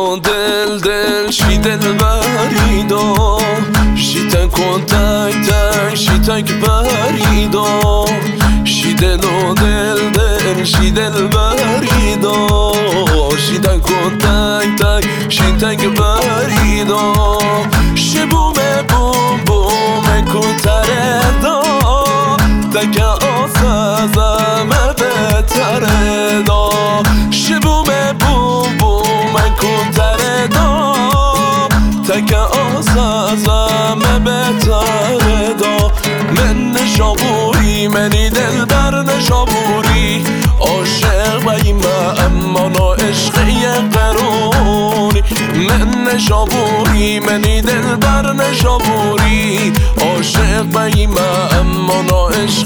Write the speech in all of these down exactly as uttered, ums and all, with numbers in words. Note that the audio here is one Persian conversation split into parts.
و دل دل شی دل بریدو شی تک و تک تک شی تک بریدو شی دل و دل دل شی دل بریدو شی تک و تک تک شی تک بریدو شی بومه بوم بومه کتره دا تک آسازمه بتره دا شی بومه بوم بومه کتره دا تک آسازمه بتره دا من نشابوری منی دل بر نشابوری عاشق بایمه اما نا عشق قرونی من نشابوری منی دل بر نشابوری عاشق بایمه اما نا عشق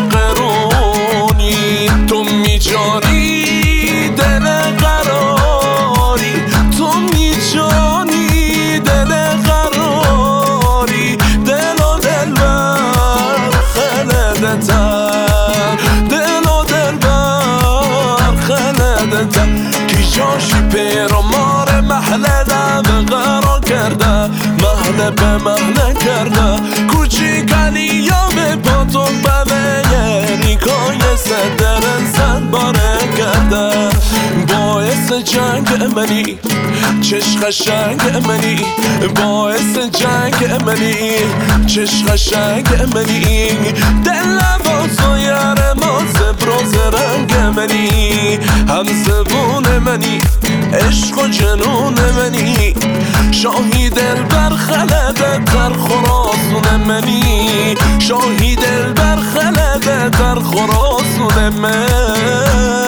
قرونی تو میجانی دل قراری تو میجانی دل قراری دل و دل بر خلدتر دل و دل بر خلدتر کی جاشی پیرو مار محله به قرار کرده محله به محله کرده کوچیکانی یا به پاتون بله نیکای صدر زن باره کرده باعث جنگ منی چشم قشنگ منی باعث جنگ منی چشم قشنگ منی دل باز و یار ما زبر و زرنگ منی هم زبون منی عشق و جنون منی شاهی دل بر خلده در خراسون منی شاهی دل بر خلده در خراسون من